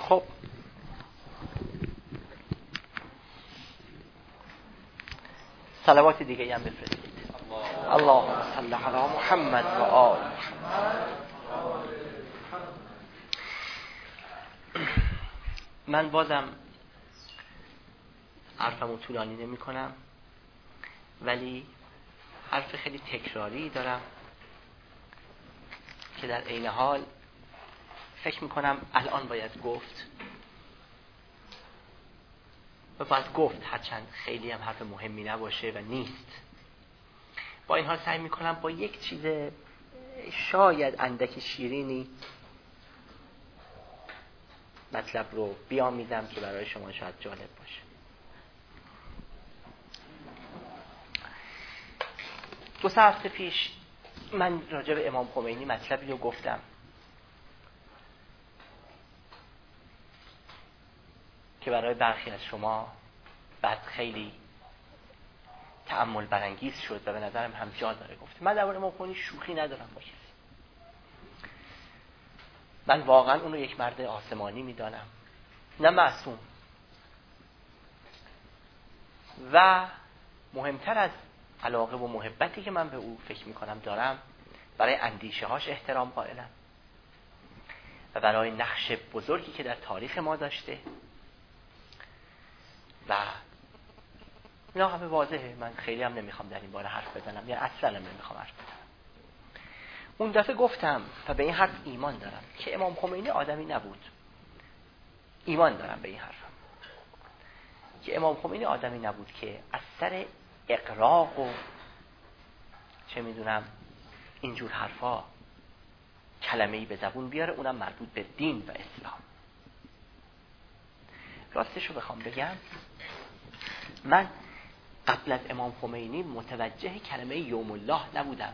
خب صلوات دیگه هم بفرستید. اللهم صل علی محمد و آل محمد. من بازم حرفمو طولانی نمی کنم، ولی حرف خیلی تکراری دارم که در عین حال فکر می کنم الان باید گفت و باید گفت، هرچند خیلی هم حرف مهمی نباشه و نیست. با این حال سعی می کنم با یک چیز شاید اندکی شیرینی مطلب رو بیامیزم که برای شما شاید جالب باشه. دو سه هفته پیش من راجع به امام خمینی مطلبی رو گفتم که برای برخی از شما بعد خیلی تأمل برانگیز شد و به نظرم هم جا داره گفت. من درباره امام خمینی شوخی ندارم با کسی. من واقعا اون رو یک مرد آسمانی میدانم، نه معصوم. و مهمتر از علاقه و محبتی که من به او فکر میکنم دارم، برای اندیشه هاش احترام قائلم و برای نقش بزرگی که در تاریخ ما داشته و اینا همه واضحه. من خیلی هم نمیخوام در این باره حرف بزنم، یا اصلا هم نمیخوام حرف بزنم. اون دفعه گفتم و به این حرف ایمان دارم که امام خمینی آدمی نبود. ایمان دارم به این حرفم که امام خمینی آدمی نبود که از سر اقراق و چه میدونم اینجور حرفا کلمه‌ای به زبون بیاره، اونم مربوط به دین و اسلام. راستشو بخوام بگم، من قبل از امام خمینی متوجه کلمه یوم الله نبودم.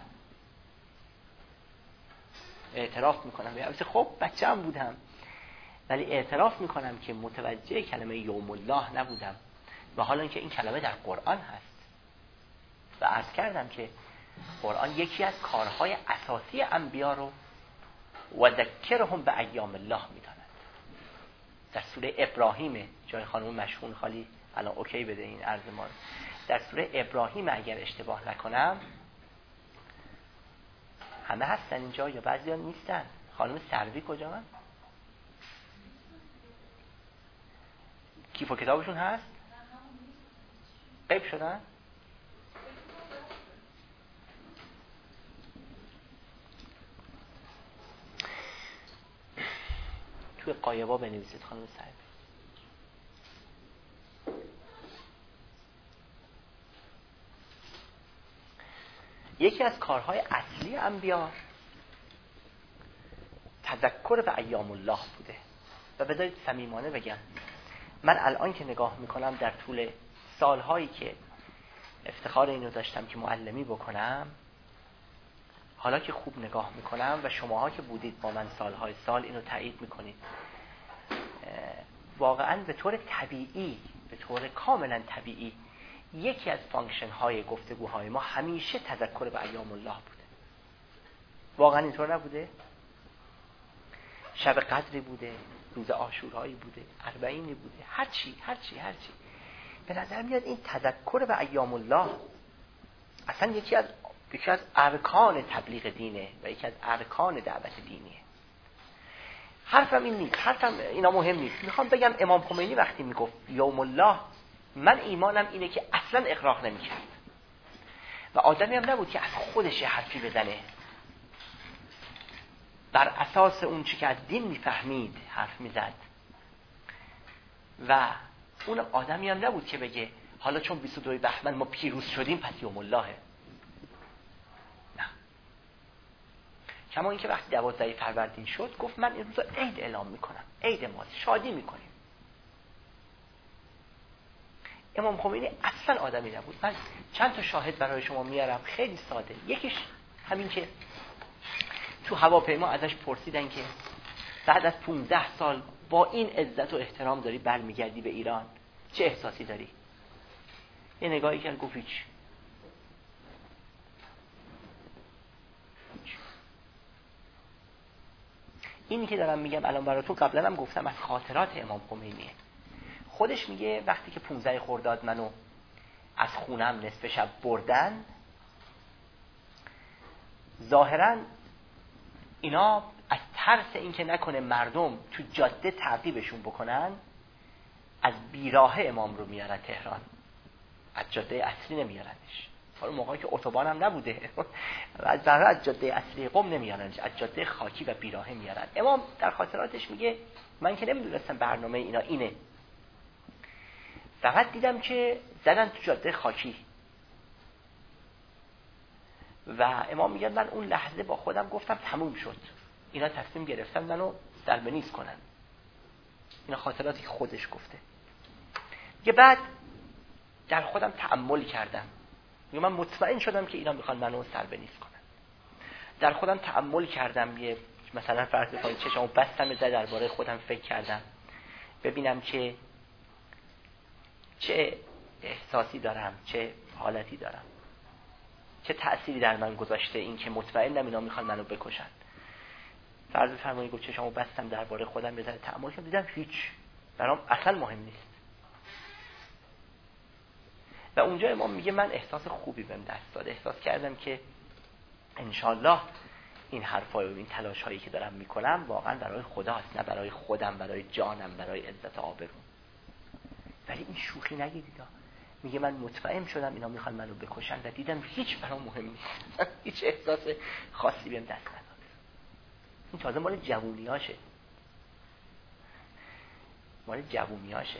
اعتراف میکنم، یعنی خب بچه هم بودم، ولی اعتراف میکنم که متوجه کلمه یوم الله نبودم. و حالا اینکه این کلمه در قرآن هست و عرض کردم که قرآن یکی از کارهای اساسی انبیا رو و ذکرهم به ایام الله میداند. در سوره ابراهیم، جای خانم مشهون خالی الان اوکی بده این عرض ما رو، در سوره ابراهیم اگر اشتباه نکنم، همه هستن اینجا یا بعضی ها نیستن؟ خانم سروی کجا من؟ کیف و کتابشون هست؟ غیب شدن؟ توی قایبا بنویسید خانم سروی. یکی از کارهای اصلی انبیا تذکر به ایام الله بوده. و بذارید صمیمانه بگم، من الان که نگاه میکنم در طول سالهایی که افتخار اینو داشتم که معلمی بکنم، حالا که خوب نگاه میکنم و شماها که بودید با من سالهای سال اینو تایید میکنید، واقعا به طور طبیعی، به طور کاملا طبیعی، یکی از فانکشن های گفتگوهای ما همیشه تذکر به ایام الله بوده. واقعا اینطور نبوده؟ شب قدری بوده، روز عاشورایی بوده، اربعینی بوده، هرچی. به نظر میاد این تذکر به ایام الله اصلا یکی از ارکان تبلیغ دینه و یکی از ارکان دعوت دینیه. حرفم این نیست، حرفم اینا مهم نیست. میخوام بگم امام خمینی وقتی میگفت یوم الله، من ایمانم اینه که اصلا اغراق نمیکرد و آدمی هم نبود که از خودش حرفی بزنه، بر اساس اون چی که از دین میفهمید حرف میزد. و اون آدمی هم نبود که بگه حالا چون 22 بهمن ما پیروز شدیم پس یوم اللهه. نه. کما اینکه وقتی 12 فروردین شد گفت من این روز عید اعلام میکنم، عید ماست، شادی میکنیم. امام خمینی اصلا آدمی نبود. من چند تا شاهد برای شما میارم خیلی ساده. یکیش همین که تو هواپیما ازش پرسیدن که بعد از 15 سال با این عزت و احترام داری برمیگردی به ایران، چه احساسی داری؟ یه نگاهی کرد گفت هیچ. اینی که دارم میگم الان براتون قبلا هم گفتم از خاطرات امام خمینیه. خودش میگه وقتی که 15 خرداد منو از خونم نصف شب بردن، ظاهرا اینا از ترس اینکه نکنه مردم تو جاده تعقیبشون بکنن از بیراهه امام رو میارن تهران، از جاده اصلی نمیارنش. حالا موقعی که اتوبان هم نبوده از جاده اصلی قم نمیارنش، از جاده خاکی و بیراهه میارن. امام در خاطراتش میگه من که نمیدونستم برنامه اینا اینه، فقط دیدم که زدن تو جاده خاکی و امام میگه من اون لحظه با خودم گفتم تموم شد، اینا تصمیم گرفتن منو دربنیز کنن. اینا خاطراتی که خودش گفته. یه بعد در خودم تأمل کردم، من مطمئن شدم که اینا میخوان منو سربنیز کنن. در خودم تأمل کردم، یه مثلا فرض کنید چشمو بستم درباره خودم فکر کردم ببینم که چه احساسی دارم، چه حالتی دارم، چه تأثیری در من گذاشته این که مطمئنم اینا میخوان منو بکشن. فرض فرمایید گفت چشمو بستم درباره خودم بذارم تأمل کردم، دیدم هیچ، برام اصلا مهم نیست. و اونجا امام میگه من احساس خوبی بهم دست داد، احساس کردم که انشالله این حرفای و این تلاش هایی که دارم میکنم واقعا برای خداست، نه برای خودم، برای جانم، برای عزت آبرو. ولی این شوخی نگیرید، میگه من مطمئن شدم اینا میخوان منو بکشن و دیدم هیچ برام مهم نیست هیچ احساس خاصی بهم دست نداد. این تازه مال جوونیاشه، مال جوونیاشه.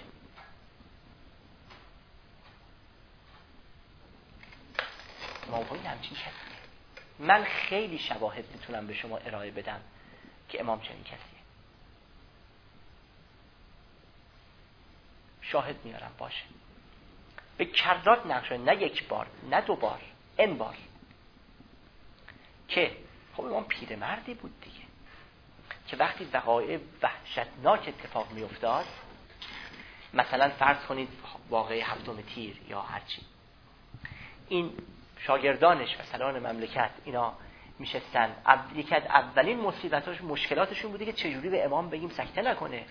موقعی همچین کسیه. من خیلی شواهد میتونم به شما ارائه بدم که امام چنین کسیه. شاهد میارم باشه. به کرات نقشه، نه یک بار، نه دو بار، ان بار. که خب امام پیرمردی بود دیگه، که وقتی وقایع وحشتناک اتفاق میافتاد، مثلا فرض کنید واقعه 7 تیر یا هرچی، این شاگردانش و سران مملکت اینا میشستن، یکی از اولین مصیبتاش مشکلاتشون بوده که چجوری به امام بگیم سکته نکنه،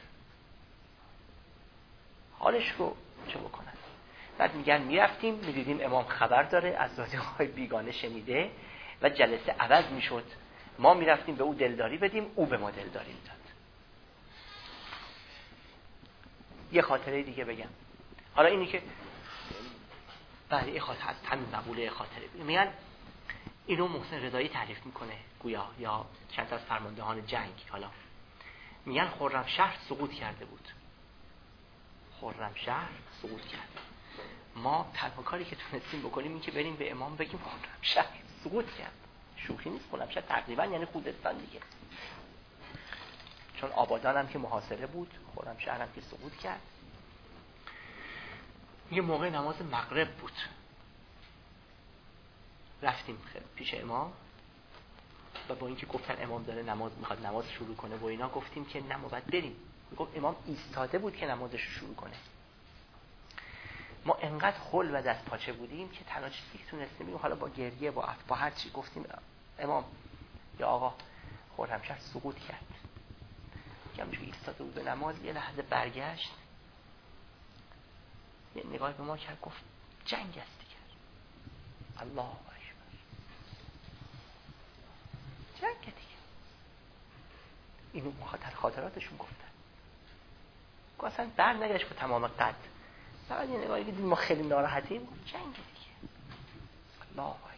حالش رو چه بکنن. بعد میگن میرفتیم میدیدیم امام خبر داره، از رادیوهای بیگانه شنیده و جلسه عوض میشد، ما میرفتیم به او دلداری بدیم، او به ما دلداری میداد. یه خاطره دیگه بگم، حالا اینی که برای خاطر از همین مقوله خاطره میگن اینو محسن رضایی تعریف میکنه گویا، یا چند از فرماندهان جنگ. حالا میگن خرمشهر سقوط کرده بود، خرمشهر سقوط کرد، ما تنها کاری که تونستیم بکنیم این که بریم به امام بگیم خرمشهر سقوط کرد. شوخی نیست، خرمشهر تقریبا یعنی خوزستان دیگه، چون آبادان هم که محاصره بود، خرمشهر هم که سقوط کرد. یه موقع نماز مغرب بود، رفتیم پیش امام و با اینکه گفتن امام داره میخواد نماز شروع کنه و اینا، گفتیم که نه ما باید بریم. گفت امام ایستاده بود که نمازش رو شروع کنه. ما انقدر خل و دست پاچه بودیم که تنها چیزی که تونستیم حالا با گریه با هر چی گفتیم امام یا آقا خرمشهر سقوط کرد. که همونجوری ایستاده بود به نماز، یه لحظه برگشت، یه نگاه به ما کرد، گفت جنگ است دیگه. الله اکبر، جنگ دیگه. اینو خاطراتشون گفتن. اصلا بر نگشت با تمام قد، فقط یه نگاهی دیدیم ما خیلی ناراحتیم، جنگ دیگه. الله اکبر.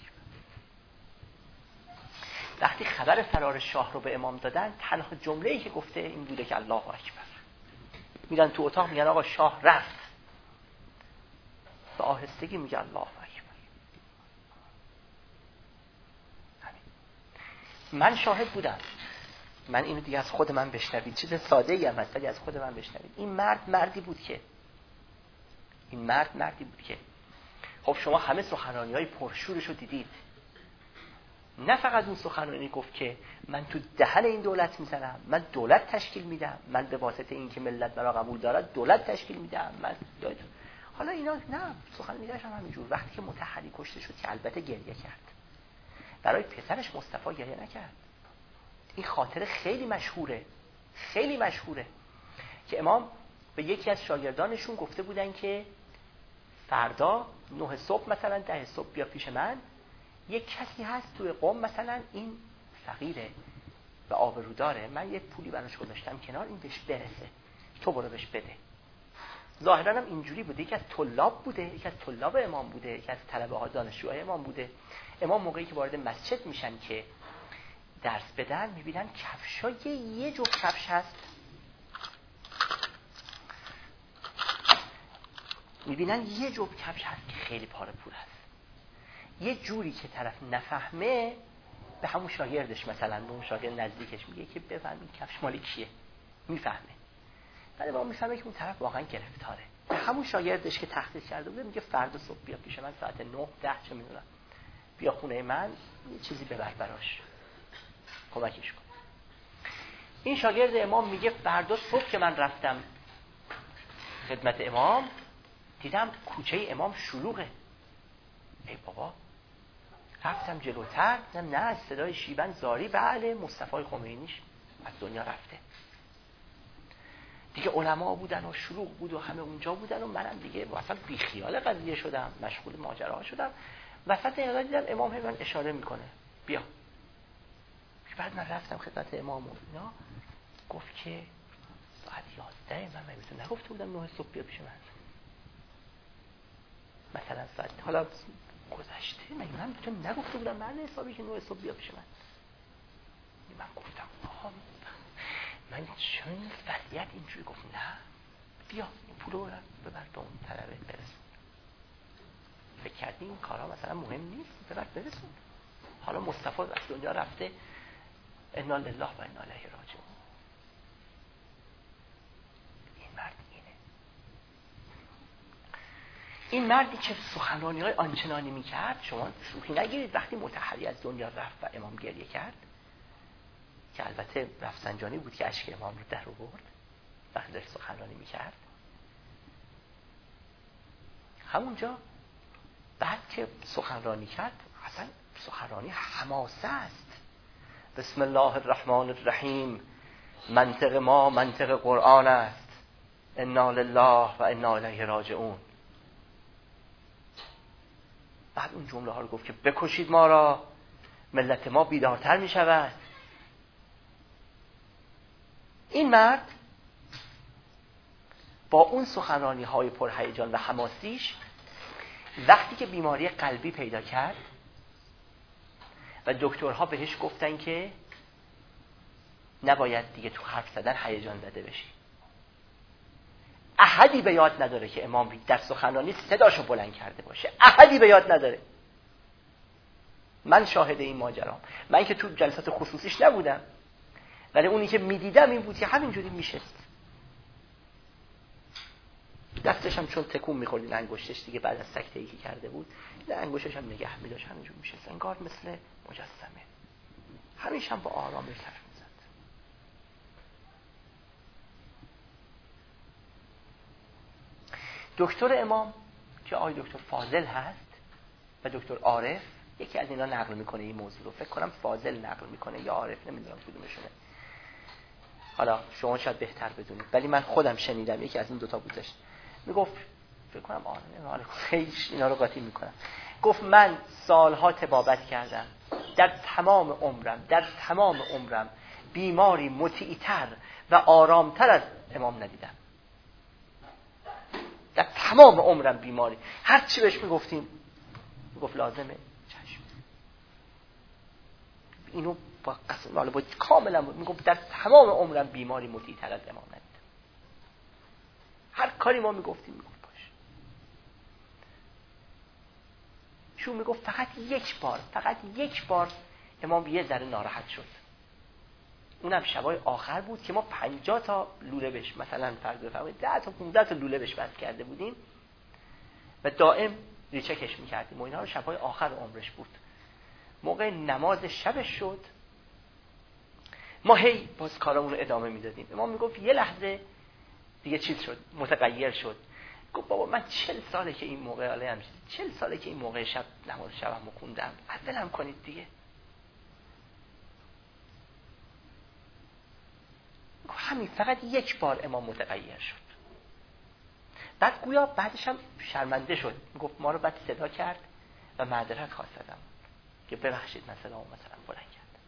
وقتی خبر فرار شاه رو به امام دادن، تنها جمله‌ای که گفته این بوده که الله اکبر. میرن تو اتاق میگن آقا شاه رفت، به آهستگی میگه الله اکبر. من شاهد بودم، من اینو دیگه از خود من بشنوید، چیز ساده ای هم هست ولی از خود من بشنوید. این مردی بود که خب شما همه سخنرانی‌های پرشورش رو دیدید. نه فقط اون سخنرانی گفت که من تو دهن این دولت میزنم، من دولت تشکیل میدم، من به واسطه این که ملت مرا قبول دارد دولت تشکیل میدم، من حالا اینا نه، سخنرانیش هم همینجور. وقتی که مطهری کشته شد که البته گریه کرد، برای پسرش مصطفی گریه نکرد. این خاطره خیلی مشهوره که امام به یکی از شاگردانشون گفته بودن که فردا 9 صبح مثلا 10 صبح بیا پیش من، یک کسی هست توی قوم مثلا این فقیره و آبرو داره، من یک پولی براش گذاشتم کنار، این بهش برسه، تو برو بهش بده. ظاهرا هم اینجوری بوده، یکی از طلاب بوده، یکی از طلاب امام بوده، یکی از طلبه ها دانشجوهای امام بوده. امام موقعی که وارد مسجد میشن که درس بدن میبینن کفشای یه جفت کفش هست، میبینن یه جفت کفش هست که خیلی پاره پور هست. یه جوری که طرف نفهمه به همون شاگردش، مثلا به اون شاگرد نزدیکش میگه که بفهم این کفش مال کیه، میفهمه. بعد ما میفهمه که اون طرف واقعا گرفتاره. به همون شاگردش که تحقیق کرده بوده میگه فردا صبح بیا پیش من ساعت 9 10 چه میدونم، بیا خونه من یه چیزی ببر براش، کمکش کن. این شاگرد امام میگه فردا صبح که من رفتم خدمت امام دیدم کوچه امام شلوغه. ای بابا، رفتم جلوتر نه از صدای شیون زاری بله مصطفی خمینیش از دنیا رفته. دیگه علما بودن و شلوغ بود و همه اونجا بودن و منم دیگه واسه بی خیال قضیه شدم، مشغول ماجراها شدم. وسط اینا دیدم امام هی من اشاره میکنه بیا. بعد من رفتم خدمت امام و اینا، گفت که ساعت 11 من میتونم نگفته بودم 9 صبح بیا پیش من. مثلا ساعت حالا گذشته من بهتون نگفته بودم مرد حسابی که 9 صبح بیا پیش من. من گفتم آها من چون وضعیت اینجوری، گفت نه بیا این پولو ببر به اون طلبه برسون. فکر کردی این کارها مثلا مهم نیست، ببر برسون. حالا مصطفی از دنیا رفته، انا لله و انا الیه راجعون. این مرد این مردی که سخنرانی‌های آنچنانی می‌کرد، شما شوخی نگیرید وقتی متحری از دنیا رفت و امام گریه کرد، که البته رفسنجانی بود که اشک امام رو در آورد وقتی داشت سخنرانی می‌کرد. همونجا بعد که سخنرانی کرد، اصلا سخنرانی حماسه است. بسم الله الرحمن الرحیم، منطق ما منطق قرآن است، انا لله و انا الیه راجعون. بعد اون جمله ها رو گفت که بکشید ما را، ملت ما بیدارتر می شود. این مرد با اون سخنرانی های پرهیجان و حماسیش وقتی که بیماری قلبی پیدا کرد و دکترها بهش گفتن که نباید دیگه تو حرف زدن هیجان زده بشی، احدی به یاد نداره که امام در سخنرانی صداشو بلند کرده باشه، احدی به یاد نداره. من شاهد این ماجرام، من که تو جلسات خصوصیش نبودم، ولی اونی که میدیدم این بود که همینجوری میشست، دستش هم چون تکون میخورد این انگشتش دیگه بعد از سکته‌ای که کرده بود، این انگشتش هم نگه می‌داشت همینجوری میشست، انگار مثل مجسمه، همیشه هم با آرامی حرف می‌زد. دکتر امام که آقای دکتر فاضل هست و دکتر عارف، یکی از اینا نقل میکنه این موضوع رو، فکر کنم فاضل نقل میکنه یا عارف، نمیدونم کدومشونه، حالا شما شاید بهتر بدونید، ولی من خودم شنیدم یکی از این دوتا بودش. میگفت فکر کنم خیلی اینا رو قاطی میکنم، گفت من سالها طبابت کردم، در تمام عمرم بیماری مطیع‌تر و آرامتر از امام ندیدم. در تمام عمرم بیماری، هر چی بهش میگفتیم میگفت لازمه، چشم. اینو با قسم با کاملا میگفت در تمام عمرم بیماری مطیع‌تر از امام ندیدم. هر کاری ما میگفتیم میگفت باش. شو میگفت فقط یک بار امام یه ذره ناراحت شد، اونم شبای آخر بود که ما 50 تا لوله بهش، مثلا فرض بفرمایید 10 تا 15 تا لوله بهش بس کرده بودیم و دائم ریچکش میکردیم و اینا رو شبای آخر عمرش بود. موقع نماز شبش شد، ما هی باز کارمون رو ادامه میدادیم. امام میگفت یه لحظه دیگه چیز شد، متغیر شد. گفت بابا من 40 ساله که این موقع علی 40 ساله که این موقع شب نماز شبم خوندم، عدلم کنید دیگه. همین فقط یک بار امام متغیر شد. بعد گویا بعدش هم شرمنده شد، گفت ما رو بعد صدا کرد و معذرت خواست ازم که ببخشید من صدامو مثلا بلند کردم.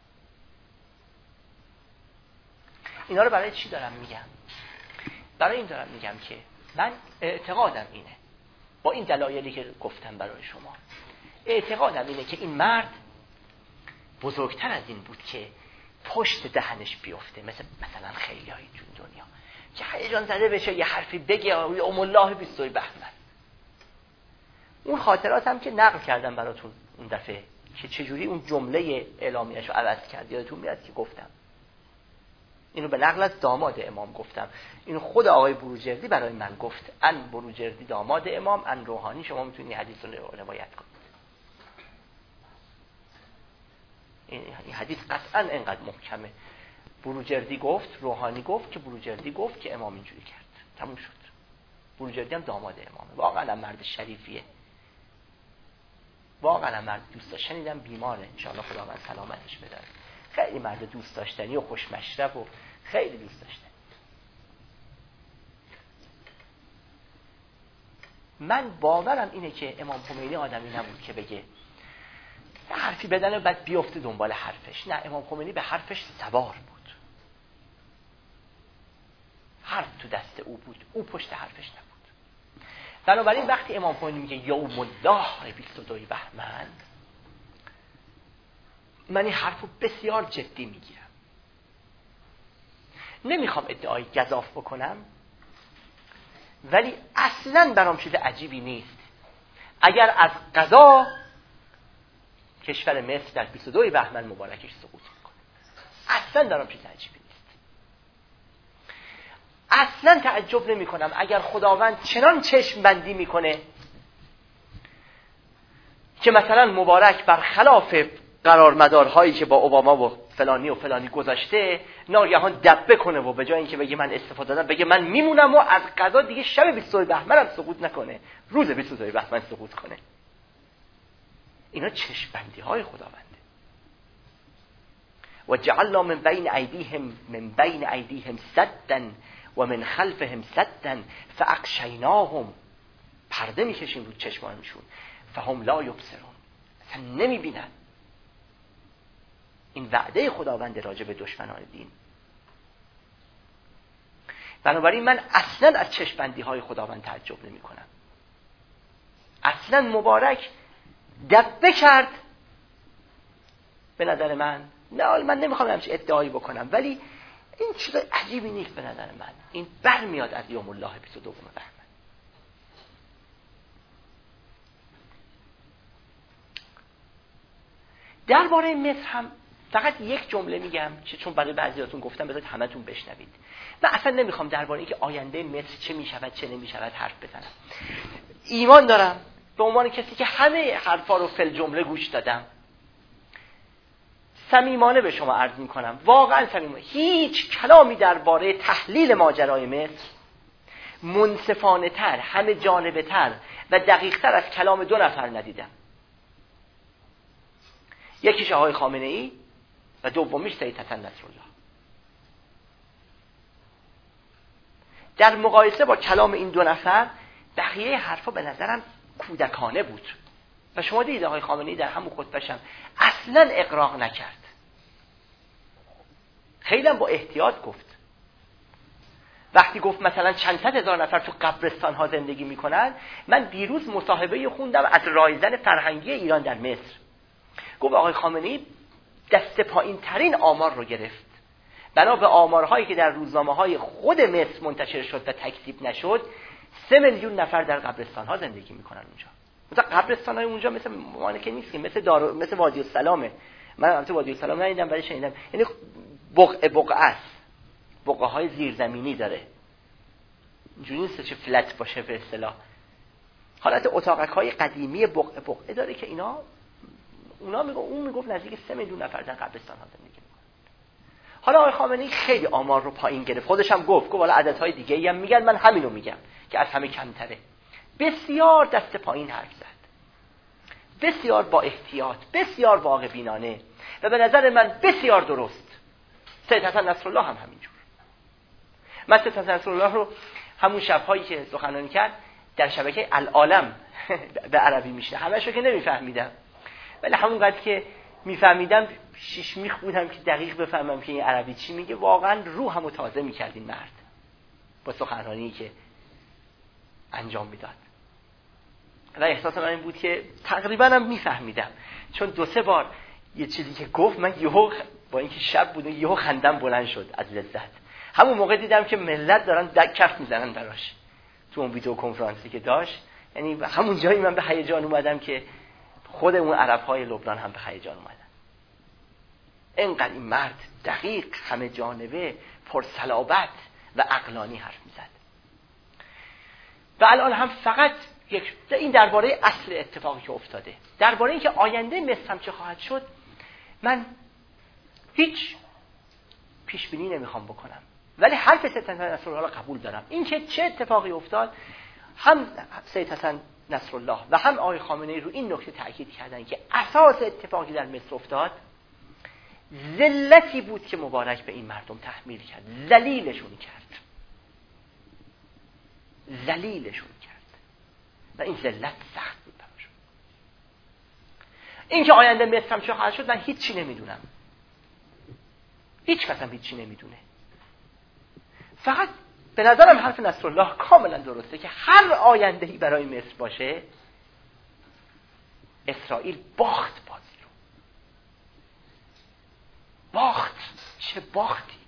اینا رو برای چی دارم میگم؟ برای این دارم میگم که من اعتقادم اینه، با این دلایلی که گفتم برای شما، اعتقادم اینه که این مرد بزرگتر از این بود که پشت دهنش بیفته، مثلا خیلی های دنیا که هیجان زده بشه یه حرفی بگه ام الله 22 بهمن. اون خاطرات هم که نقل کردم براتون اون دفعه که چجوری اون جمله اعلامیه‌شو عوض کرد، یادتون میاد که گفتم اینو به نقل از داماد امام گفتم، اینو خود آقای بروجردی برای من گفت، ان بروجردی داماد امام، ان روحانی، شما میتونید حدیث رو روایت کنید. این حدیث قطعا اینقدر محکمه. بروجردی گفت، روحانی گفت که بروجردی گفت که امام اینجوری کرد، تموم شد. بروجردی هم داماد امامه، واقعا مرد شریفیه، واقعا مرد دوست داشتنی. شنیدم بیماره، انشاءالله خداوند سلامتش بده. خیلی مرد دوست داشتنی و خوش مشرب و خیلی دوست داشتنی. من باورم اینه که امام خمینی آدمی نبود که بگه حرفی بدن و بعد بیفته دنبال حرفش. نه، امام خمینی به حرفش سوار بود، حرف تو دست او بود، او پشت حرفش نبود. بنابراین وقتی امام خمینی میگه یوم الله 22 بهمن، من این حرف رو بسیار جدی میگیرم. نمیخوام ادعای گزاف بکنم، ولی اصلاً برام چیز عجیبی نیست اگر از قضا کشور مصر در 22 بهمن مبارکش سقوط میکنه. اصلاً برام چیز عجیبی نیست. اصلاً تعجب نمی کنم اگر خداوند چنان چشم بندی میکنه که مثلا مبارک برخلاف قرارمدارهایی که با اوباما و فلانی گذاشته ناگهان دبه کنه و به جای اینکه بگه من استفاده دادم بگه من میمونم و از قضا دیگه شب 22 بهمن هم سقوط نکنه، روز 22 بهمن سقوط کنه. اینا چشم بندی های خداونده. و جعلنا من بین ایدیهم سدا و من خلفهم سدا فاغشیناهم، پرده میکشیم رو چشمانشون، فهم لا یبصرون، اصلا نمیبینن. این وعده خداوند راجع به دشمنان دین. بنابراین من اصلا از چشم‌بندی های خداوند تعجب نمی کنم. اصلا مبارک دبه کرد به نظر من. نه، من نمیخوام همچین ادعایی بکنم، ولی این چیز عجیبی نیست به نظر من. این برمیاد از یوم الله 22 بهمن. درباره مصر هم فقط یک جمله میگم چون برای بعضیاتون گفتم بذارید همتون بشنوید. من اصلا نمیخوام درباره اینکه آینده مصر چه میشود چه نمیشود حرف بزنم. ایمان دارم به عنوان کسی که همه حرفا رو فل جمله گوش دادم، صمیمانه به شما عرض میکنم، واقعا صمیمانه، هیچ کلامی درباره تحلیل ماجرای مصر منصفانه تر، همه جانبه تر و دقیق تر از کلام دو نفر ندیدم. یکیش آقای خامنه ای و دومیش سید حسن نصرالله. در مقایسه با کلام این دو نفر بقیه حرفا به نظرم کودکانه بود و شما دیدید آقای خامنه ای در همون خطبه‌ش هم اصلا اغراق نکرد، خیلی با احتیاط گفت. وقتی گفت مثلا چند صد هزار نفر تو قبرستان ها زندگی میکنن، من دیروز مصاحبه خوندم از رایزن فرهنگی ایران در مصر، گفت آقای خامنه ای دست پایین ترین آمار رو گرفت، بنا به آمارهایی که در روزنامه‌های خود مصر منتشر شد و تکذیب نشد 3 میلیون نفر در قبرستان ها زندگی میکنن اونجا. مثلا قبرستان های اونجا مثل مانه که نیست، مثل وادی السلامه. من البته وادی السلام ندیدم ولی شنیدم، یعنی بقعه است، بقعه های زیرزمینی داره، اینجوری نیست که فلت باشه به اصطلاح. حالت اتاقک های قدیمی بقعه داره که اون میگفت نزدیک 3 میلیون نفر در قبرستان ها زندگی میکنن. حالا آقای خامنه‌ای خیلی آمار رو پایین گرفت، خودش هم گفت حالا عددهای دیگه‌ای هم میگن، من همینو میگم که از همه کمتره. بسیار دست پایین حرف زد، بسیار با احتیاط، بسیار واقع بینانه و به نظر من بسیار درست. سید حسن نصرالله هم همینجور. من سید نصرالله رو همون شب‌هایی که سخنرانی کرد در شبکه العالم به عربی میشه، همه‌شو که نمیفهمیدم، ولی همونقدر که میفهمیدم شیش میخ بودم که دقیق بفهمم که این عربی چی میگه. واقعا روحمو تازه میکرد این مرد با سخنرانی که انجام میداد و احساس من این بود که تقریبا هم میفهمیدم، چون دو سه بار یه چیزی که گفت من یهو با اینکه شب بود یهو خندم بلند شد از لذت. همون موقع دیدم که ملت دارن کف میزنن براش تو اون ویدیو کنفرانسی که داشت، یعنی همون جایی من به هیجان اومدم که خود اون عرب‌های لبنان هم به هیجان اومدن. اینقدر این مرد دقیق، همه جانبه، پرصلابت و عقلانی حرف میزد. و الان هم فقط این درباره اصل اتفاقی که افتاده، درباره اینکه آینده مصر هم چه خواهد شد، من هیچ پیش بینی نمیخوام بکنم، ولی حرف سید نصرالله را قبول دارم. اینکه چه اتفاقی افتاد، هم سید حسن نصرالله و هم آقای خامنه‌ای رو این نکته تاکید کردن که اساس اتفاقی در مصر افتاد ذلتی بود که مبارک به این مردم تحمیل کرد، ذلیلشون کرد و این ذلت سخت بود براشون. این که آینده مصر هم چه خواهد شد من هیچی نمیدونم، هیچ کس هم هیچی نمیدونه. فقط به نظرم حرف نصرالله کاملا درسته که هر آیندهی برای مصر باشه اسرائیل باخت بازی رو. باخت. چه باختی؟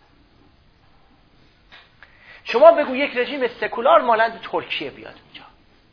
شما بگو یک رژیم سکولار مانند ترکیه بیاد اونجا،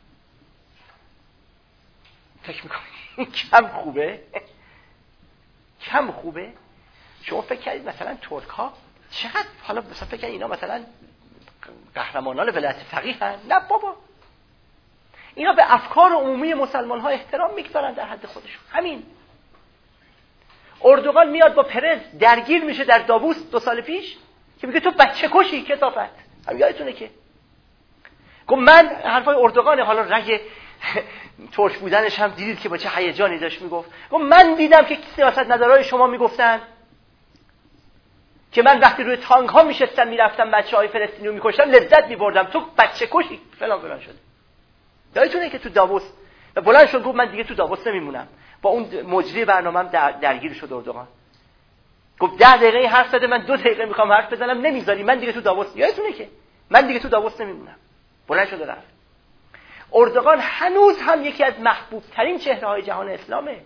فکر میکنید کم خوبه؟ کم خوبه؟ شما فکر کردید مثلا ترک ها چقدر، حالا مثلا فکر کردید اینا مثلا قهرمانان ولایت فقیه هستند؟ نه بابا، اینا به افکار عمومی مسلمان ها احترام میگذارن در حد خودشون. همین اردوغان میاد با پرز درگیر میشه در داووس 2 سال پیش که میگه تو بچه کشی کثافت. هم یادتونه که گفت من حرفای اردوغان، حالا رگ ترک بودنش هم دیدید که با چه هیجانی داشت میگفت. گفت من دیدم که سیاست مدارای شما میگفتن که من وقتی روی تانک ها میشستم میرفتم بچهای فلسطینی رو میکشتم لذت میبردم، تو بچه کشی فلان فلان شده. یادتونه که تو داووس و بلند شد گفت من دیگه تو داووس نمیمونم. با اون مجری برنامه‌ام درگیر شد اردوغان. گفت 10 دقیقه حرف زده، من 2 دقیقه میخوام حرف بزنم نمیذاری، من دیگه تو داووس، یادتونه که من دیگه تو داووس نمیمونم. بلند شد رفت. اردوغان هنوز هم یکی از محبوب ترین چهره‌های جهان اسلامه.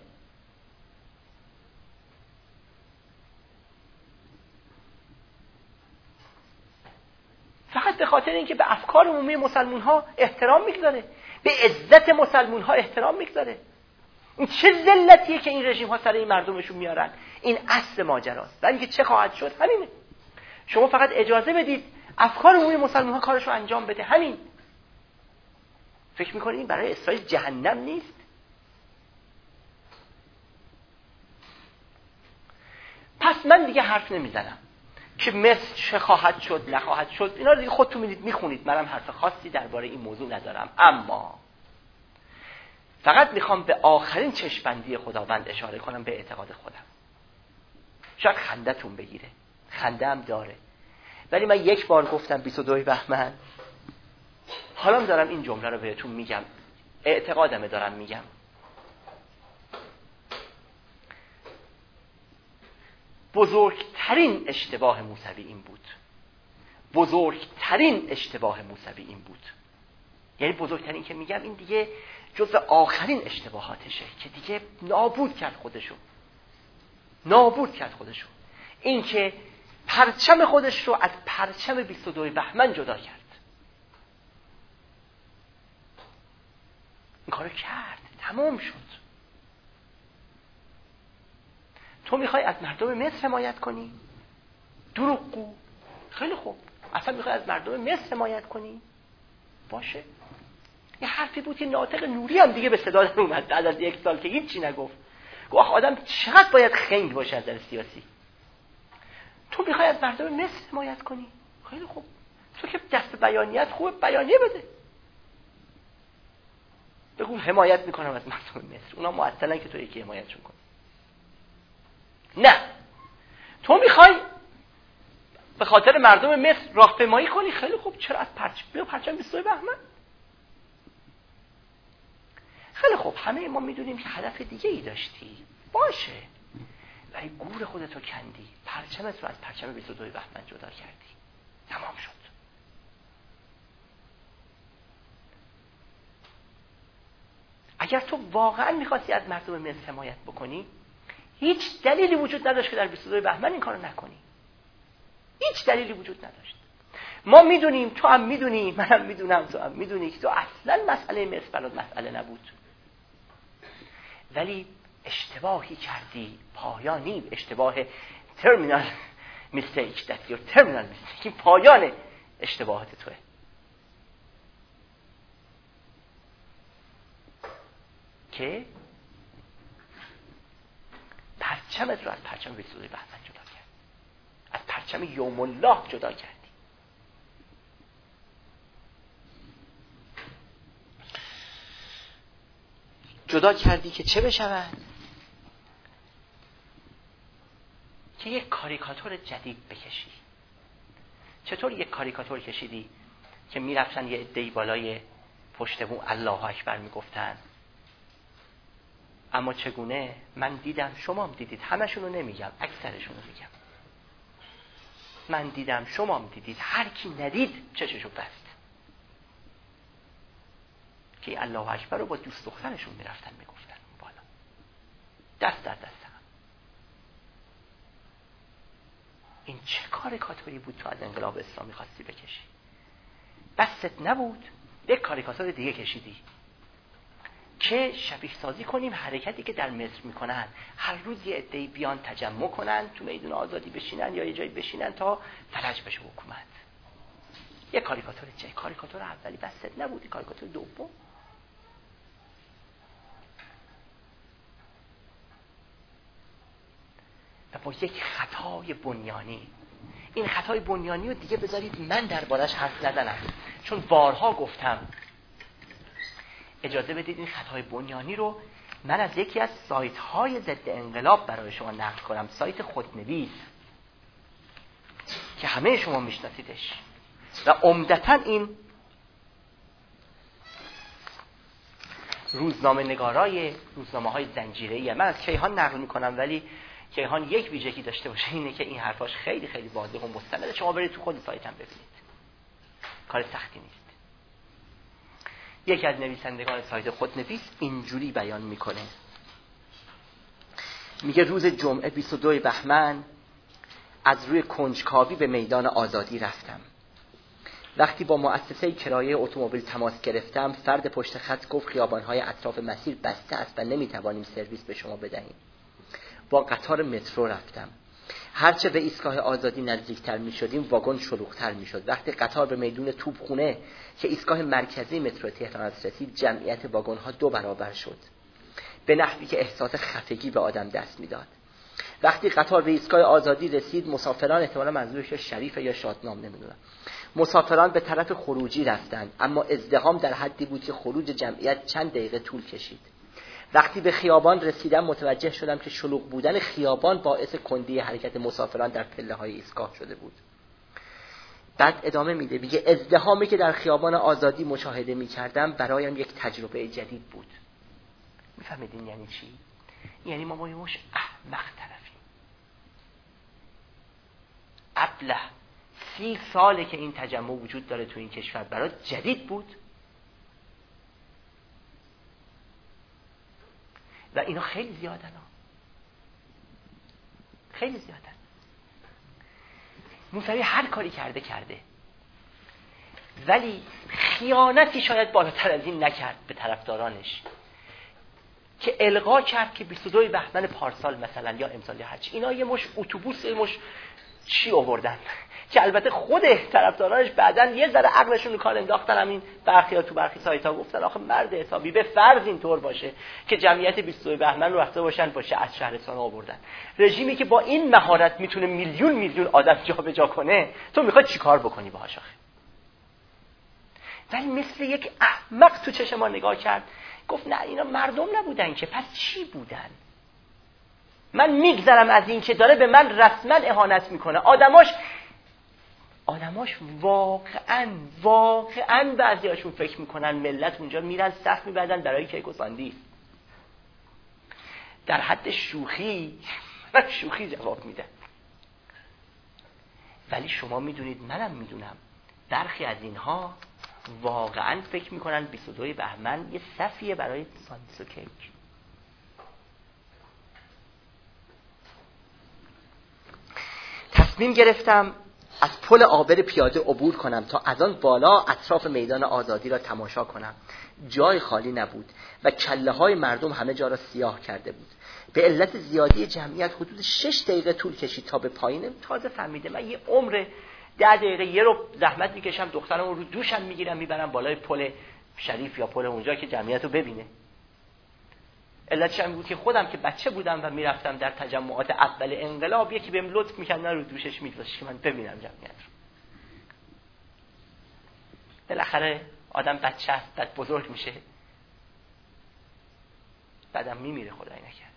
فقط به خاطر اینکه به افکار عمومی مسلمان ها احترام میگذاره، به عزت مسلمان ها احترام میگذاره. این چه ذلتیه که این رژیم ها سر این مردمشون میارن. این اصل ماجراست. و اینکه چه خواهد شد همینه. شما فقط اجازه بدید افکار عمومی مسلمان ها کارشو انجام بده. همین. فکر میکنید این برای اسرائیل جهنم نیست؟ پس من دیگه حرف نمیزنم که مصر چه خواهد شد نخواهد شد، اینا رو دیگه خودتون میخونید. منم حرف خاصی درباره این موضوع ندارم. اما فقط میخوام به آخرین چشم‌بندی خداوند اشاره کنم، به اعتقاد خودم. شاید خنده‌تون بگیره، خنده هم داره، ولی من یک بار گفتم 22 بهمن، حالا دارم این جمله رو بهتون میگم، اعتقادمه دارم میگم. بزرگترین اشتباه موسوی این بود. بزرگترین اشتباه موسوی این بود. یعنی بزرگترین که میگم این دیگه جزء آخرین اشتباهاتشه که دیگه نابود کرد خودشو. این که پرچم خودش رو از پرچم 22 بهمن جدا کرد. این کارو کرد، تمام شد. تو میخوای از مردم مصر حمایت کنی؟ دروغگو. خیلی خوب. اصلا میخوای از مردم مصر حمایت کنی؟ باشه. یه حرفی بود که ناطق نوری هم دیگه به صدا در اومد بعد از 1 سال که هیچی نگفت. گفت آدم چقدر باید خنگ باشه از نظر سیاسی. تو میخوای از مردم مصر حمایت کنی؟ خیلی خوب. تو که دست بیانیت خوبه، بیانیه بده. بگو حمایت میکنم از مردم مصر. اونا معطلن که تو یکی حمایتشون کنی. نه. تو میخوای به خاطر مردم مصر راهپیمایی کنی. خیلی خوب، چرا از پرچم 22 بهمن؟ خیلی خوب، همه ما میدونیم که هدف دیگه ای داشتی، باشه، ولی گور خودتو کندی، پرچمت رو از پرچم 22 بهمن جدا کردی، تمام شد. اگر تو واقعا میخواستی از مردم مصر حمایت بکنی، هیچ دلیلی وجود نداشت که در 22 بهمن این کارو نکنی. هیچ دلیلی وجود نداشت. ما میدونیم، تو هم میدونی، منم میدونم، تو هم میدونی که تو اصلا مسئله مصر برات مسئله نبود، ولی اشتباهی کردی پایانی، اشتباه terminal mistake that your terminal mistake، این پایان اشتباهات توه. که پرچمت رو از پرچم 22 بهمن جدا کرد، از پرچم یوم الله جدا کردی. جدا کردی که چه بشود؟ که یک کاریکاتور جدید بکشی. چطور یک کاریکاتور کشیدی که میرفتن یه عده‌ای بالای پشت بوم الله اکبر میگفتن، اما چگونه؟ من دیدم، شما هم دیدید، همشونو نمیگم، اکثرشونو میگم. من دیدم، شما هم دیدید، هر کی ندید چششو بست که الله اکبر رو با دوست دخترشون میرفتن میگفتن بالا، دست در دست هم. این چه کاریکاتوری بود تو از انقلاب اسلامی خواستی بکشی؟ بست نبود، یک کاریکاتور دیگه کشیدی که شبیه سازی کنیم حرکتی که در مصر میکنن، هر روز یه عده‌ای بیان تجمع کنن تو میدون آزادی بشینن یا یه جایی بشینن تا فلج بشه حکومت. یه کاریکاتور جای کاریکاتور اولی بست نبود، کاریکاتور دوم و با یک خطای بنیانی. این خطای بنیانی رو دیگه بذارید من دربارش حرف نزنم، چون بارها گفتم. اجازه بدید این خطای بنیانی رو من از یکی از سایت های ضد انقلاب برای شما نقل کنم، سایت خودنویس که همه شما میشناسیدش و عمدتاً این روزنامه نگارای روزنامه های زنجیره‌ای، من از کیهان نقل میکنم، ولی کیهان یک ویژگی داشته باشه اینه که این حرفاش خیلی خیلی واضح و مستنده. شما برید تو خود سایت هم ببینید، کار سختی نیست. یکی از نویسندگان سایت خودنویس اینجوری بیان میکنه، میگه روز جمعه 22 بهمن از روی کنجکاوی به میدان آزادی رفتم. وقتی با مؤسسه کرایه اتومبیل تماس گرفتم، فرد پشت خط گفت خیابان‌های اطراف مسیر بسته است و نمیتوانیم سرویس به شما بدهیم. با قطار مترو رفتم. هرچه به ایستگاه آزادی نزدیکتر می شدیم واگن شلوغ‌تر می شد. وقتی قطار به میدون توپخونه که ایستگاه مرکزی مترو تهران است رسید، جمعیت واگن‌ها 2 برابر شد، به نحوی که احساس خفگی به آدم دست می‌داد. وقتی قطار به ایستگاه آزادی رسید، مسافران، احتمالاً منظورش شریفه یا شادنام نمی‌دونم، مسافران به طرف خروجی رفتند، اما ازدحام در حدی بود که خروج جمعیت چند دقیقه طول کشید. وقتی به خیابان رسیدم متوجه شدم که شلوغ بودن خیابان باعث کندی حرکت مسافران در پله‌های ایستگاه شده بود. بعد ادامه میده، میگه ازدحامی که در خیابان آزادی مشاهده می‌کردم برایم یک تجربه جدید بود. می‌فهمیدین یعنی چی؟ یعنی ما مش احمق طرفیم. ابله 30 ساله که این تجمع وجود داره تو این کشور، برای جدید بود و اینا خیلی زیادن ها. خیلی زیادن. موسوی هر کاری کرده ولی خیانتی شاید بالاتر از این نکرد به طرفدارانش که القا کرد که 22 بهمن پارسال مثلا یا امسال یا هرچی اینا یه مش اتوبوس، یه مش چی آوردن که البته خود طرفدارانش بعداً یه ذره عقلشون رو کار انداختن. همین برخی‌ها تو برخی سایت‌ها گفتن آخه مرد حسابی به فرض اینطور باشه که جمعیت 22 بهمن رو رفته باشن باشه از شهرستان آوردن، رژیمی که با این مهارت میتونه میلیون آدم جابجا کنه، تو میخوای چیکار بکنی باهاش آخه؟ ولی مثل یک احمق تو چشم ما نگاه کرد، گفت نه اینا مردم نبودن که، پس چی بودن؟ من میگذرم از این که داره به من رسما اهانت میکنه. آدماش آدماش واقعاً بعضیاشون فکر میکنن ملت اونجا میرن صف میبندن برای کیک و ساندویچ. در حد شوخی جواب میده. ولی شما میدونید، منم میدونم، برخی از اینها واقعاً فکر میکنن 22 بهمن یه صفیه برای ساندویچ و کیک. تصمیم گرفتم از پل عابر پیاده عبور کنم تا از آن بالا اطراف میدان آزادی را تماشا کنم. جای خالی نبود و کله‌های مردم همه جا را سیاه کرده بود. به علت زیادی جمعیت حدود 6 دقیقه طول کشید تا به پایین. تازه فهمیده من یه عمر 10 دقیقه یه رو زحمت میکشم، دخترم رو دوشم میگیرم میبرم بالای پل شریف یا پل اونجا که جمعیت رو ببینه. علتش هم بود که خودم که بچه بودم و میرفتم در تجمعات اول انقلاب، یکی بهم لطف میکرد رو دوشش میذاشت که من ببینم جمعیت رو. بالاخره آدم بچه است، بعد بزرگ میشه، بعدم میمیره خدای نکرد.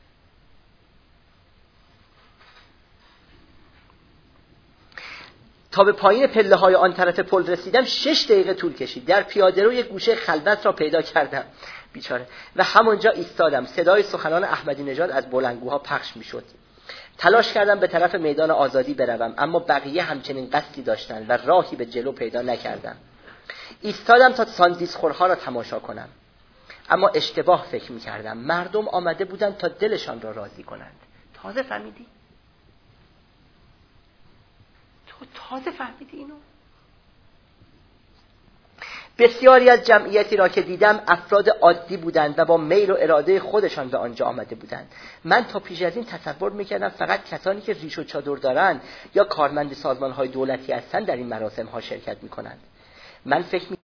تا به پایین پله های آن طرف پل رسیدم 6 دقیقه طول کشید. در پیاده رو یک گوشه خلوت را پیدا کردم، بیچاره، و همونجا ایستادم. صدای سخنان احمدی نژاد از بلندگوها پخش میشد. تلاش کردم به طرف میدان آزادی بروم، اما بقیه همچنین قصدی داشتند و راهی به جلو پیدا نکردم. ایستادم تا ساندویچ خورها را تماشا کنم، اما اشتباه فکر میکردم. مردم آمده بودند تا دلشان را راضی کنند. تازه فهمیدی اینو؟ بسیاری از جمعیتی را که دیدم افراد عادی بودند و با میل و اراده خودشان به آنجا آمده بودند. من تا پیش از این تصور میکردم فقط کسانی که ریش و چادر دارند یا کارمند سازمان‌های دولتی هستند در این مراسم‌ها شرکت میکنند. من فکر